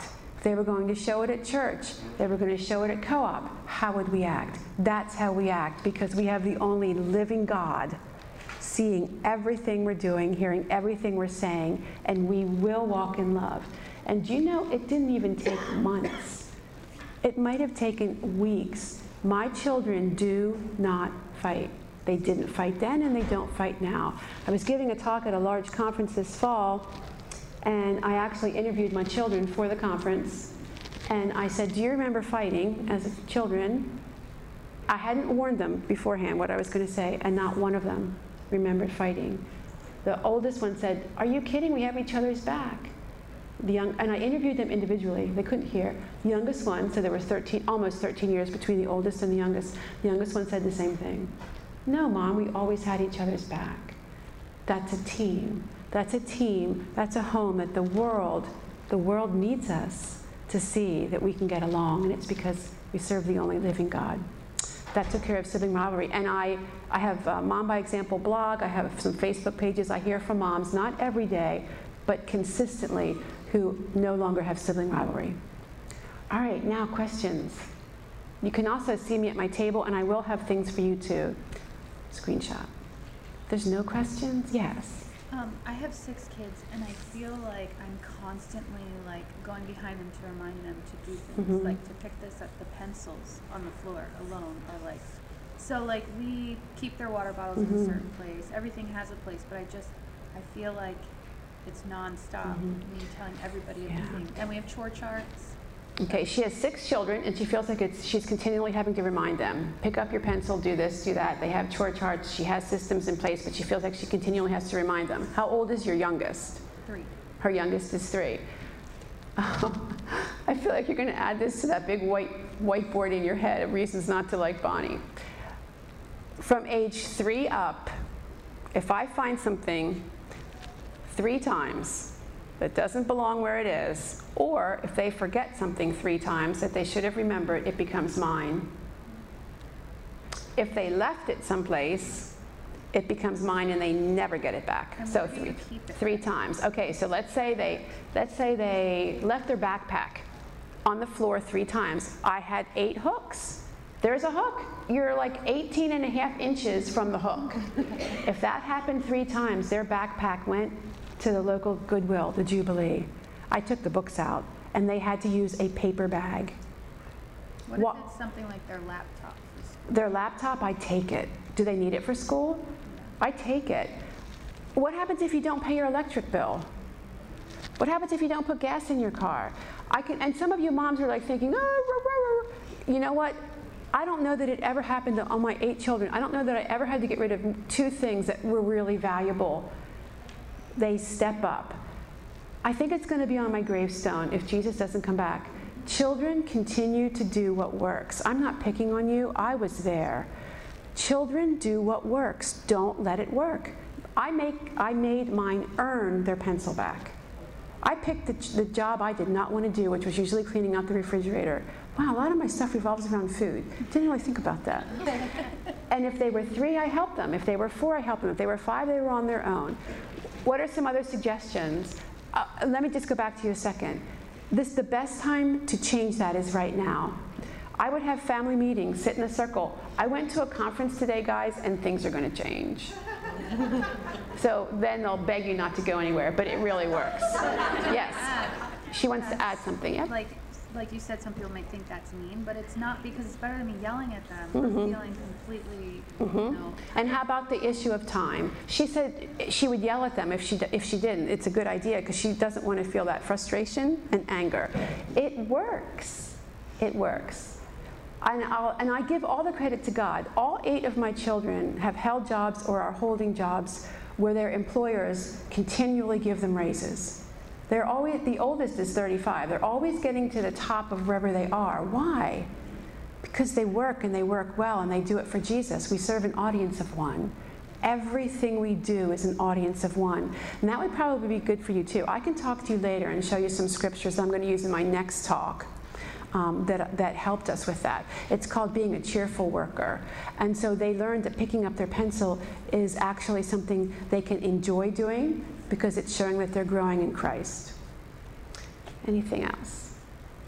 They were going to show it at church. They were going to show it at co-op. How would we act? That's how we act, because we have the only living God, seeing everything we're doing, hearing everything we're saying, and we will walk in love. And do you know, it didn't even take months. It might have taken weeks. My children do not fight. They didn't fight then, and they don't fight now. I was giving a talk at a large conference this fall, and I actually interviewed my children for the conference. And I said, do you remember fighting as children? I hadn't warned them beforehand what I was going to say, and not one of them remembered fighting. The oldest one said, are you kidding? We have each other's back. The young, and I interviewed them individually. They couldn't hear. The youngest one, so there were thirteen, almost thirteen years between the oldest and the youngest. The youngest one said the same thing. No, Mom, we always had each other's back. That's a team. That's a team. That's a home that the world, the world needs us to see that we can get along, and it's because we serve the only living God. That took care of sibling rivalry. And I, I have a Mom by Example blog. I have some Facebook pages. I hear from moms, not every day, but consistently, who no longer have sibling rivalry. All right, now questions. You can also see me at my table, and I will have things for you to screenshot. There's no questions? Yes. Um, I have six kids, and I feel like I'm constantly like going behind them to remind them to do things, Mm-hmm. like to pick this up, the pencils on the floor alone, or like, so like we keep their water bottles Mm-hmm. in a certain place. Everything has a place, but I just, I feel like it's nonstop. Mm-hmm. Me telling everybody to Yeah. do things, and we have chore charts. Okay, she has six children, and she feels like it's, she's continually having to remind them, pick up your pencil, do this, do that. They have chore charts. She has systems in place, but she feels like she continually has to remind them. How old is your youngest? Three. Her youngest is three. I feel like you're going to add this to that big white whiteboard in your head of reasons not to like Bonnie. From age three up, if I find something three times that doesn't belong where it is, or if they forget something three times that they should have remembered, it becomes mine. If they left it someplace, it becomes mine and they never get it back. And So what do you three, keep it three times. Okay, so let's say they let's say they left their backpack on the floor three times. I had eight hooks. There's a hook. You're like eighteen and a half inches from the hook. If that happened three times, their backpack went to the local Goodwill, the Jubilee. I took the books out, and they had to use a paper bag. What Wha- if it's something like their laptop? Their laptop, I take it. Do they need it for school? I take it. What happens if you don't pay your electric bill? What happens if you don't put gas in your car? I can, and some of you moms are like thinking, oh, rah, rah, rah. You know what? I don't know that it ever happened to all my eight children. I don't know that I ever had to get rid of two things that were really valuable. They step up. I think it's going to be on my gravestone if Jesus doesn't come back. Children continue to do what works. I'm not picking on you. I was there. Children do what works. Don't let it work. I make. I made mine earn their pencil back. I picked the, the job I did not want to do, which was usually cleaning out the refrigerator. Wow, a lot of my stuff revolves around food. Didn't really think about that. And if they were three, I helped them. If they were four, I helped them. If they were five, they were on their own. What are some other suggestions? Uh, let me just go back to you a second. This, the best time to change that is right now. I would have family meetings, sit in a circle. I went to a conference today, guys, and things are going to change. So then they'll beg you not to go anywhere, but it really works. Yes. She wants to add something. Yep. Like, like you said, some people might think that's mean, but it's not, because it's better than me yelling at them Mm-hmm. or feeling completely, Mm-hmm. you know. And how about the issue of time? She said she would yell at them if she if she didn't. It's a good idea because she doesn't want to feel that frustration and anger. It works. It works. And, I'll, and I give all the credit to God. All eight of my children have held jobs or are holding jobs where their employers continually give them raises. They're always, the oldest is thirty-five. They're always getting to the top of wherever they are. Why? Because they work and they work well and they do it for Jesus. We serve an audience of one. Everything we do is an audience of one. And that would probably be good for you too. I can talk to you later and show you some scriptures I'm going to use in my next talk. Um, that, that helped us with that. It's called being a cheerful worker. And so they learned that picking up their pencil is actually something they can enjoy doing because it's showing that they're growing in Christ. Anything else?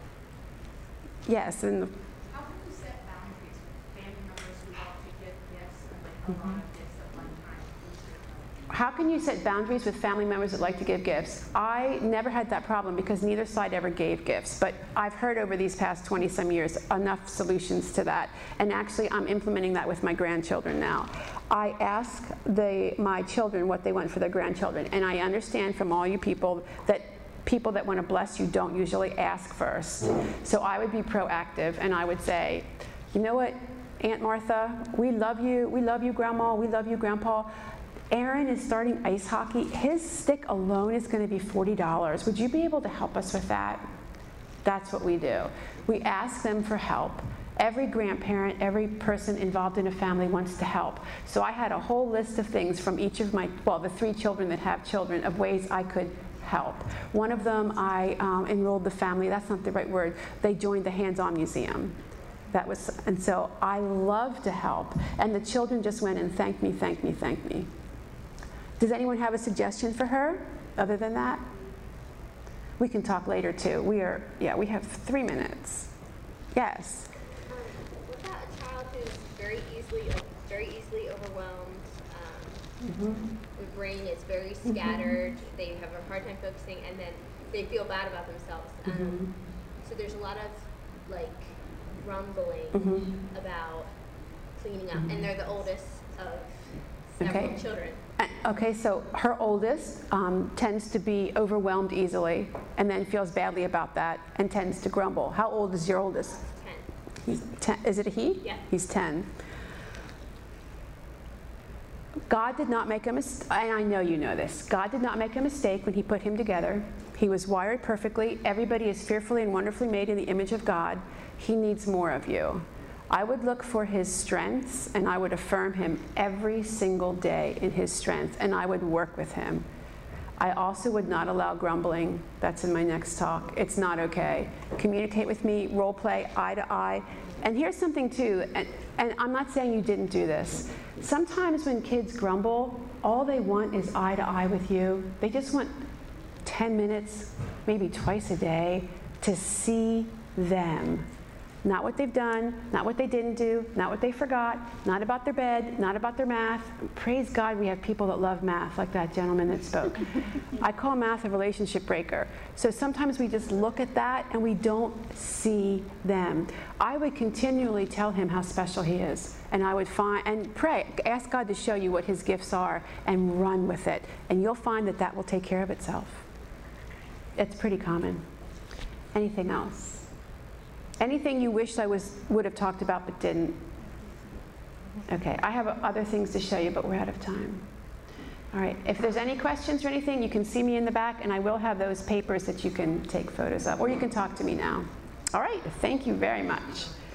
Yes, and the, How can you set boundaries with family members who want to give gifts and like a lot of gifts at one time? how can you set boundaries with family members that like to give gifts? I never had that problem because neither side ever gave gifts, but I've heard over these past twenty some years enough solutions to that, and actually I'm implementing that with my grandchildren now. I ask the, my children what they want for their grandchildren, and I understand from all you people that people that want to bless you don't usually ask first. So I would be proactive and I would say, you know what, Aunt Martha, we love you, we love you, Grandma, we love you, Grandpa. Aaron is starting ice hockey. His stick alone is going to be forty dollars. Would you be able to help us with that? That's what we do. We ask them for help. Every grandparent, every person involved in a family wants to help. So I had a whole list of things from each of my, well, the three children that have children, of ways I could help. One of them, I um, enrolled the family, that's not the right word, they joined the Hands-On Museum. That was, and so I love to help. And the children just went and thanked me, thanked me, thanked me. Does anyone have a suggestion for her other than that? We can talk later too. We are, yeah, we have three minutes. Yes. Um, what about a child who's very easily, very easily overwhelmed? Um, Mm-hmm. The brain is very scattered. Mm-hmm. They have a hard time focusing, and then they feel bad about themselves. Um, Mm-hmm. So there's a lot of like grumbling Mm-hmm. about cleaning up, Mm-hmm. and they're the oldest of several Okay. children. Uh, Okay, so her oldest um, tends to be overwhelmed easily and then feels badly about that and tends to grumble. How old is your oldest? Ten. He's ten. Is it a he? Yeah. He's ten. God did not make a mistake, and I know you know this. God did not make a mistake when he put him together. He was wired perfectly. Everybody is fearfully and wonderfully made in the image of God. He needs more of you. I would look for his strengths, and I would affirm him every single day in his strength, and I would work with him. I also would not allow grumbling. That's in my next talk. It's not okay. Communicate with me, role play, eye to eye. And here's something too, and, and I'm not saying you didn't do this. Sometimes when kids grumble, all they want is eye to eye with you. They just want ten minutes, maybe twice a day, to see them. Not what they've done, not what they didn't do, not what they forgot, not about their bed, not about their math. Praise God we have people that love math, like that gentleman that spoke. I call math a relationship breaker. So sometimes we just look at that and we don't see them. I would continually tell him how special he is. And I would find, and pray, ask God to show you what his gifts are and run with it. And you'll find that that will take care of itself. It's pretty common. Anything else? Anything you wish I was, would have talked about but didn't? Okay, I have other things to show you, but we're out of time. All right, if there's any questions or anything, you can see me in the back, and I will have those papers that you can take photos of, or you can talk to me now. All right, thank you very much.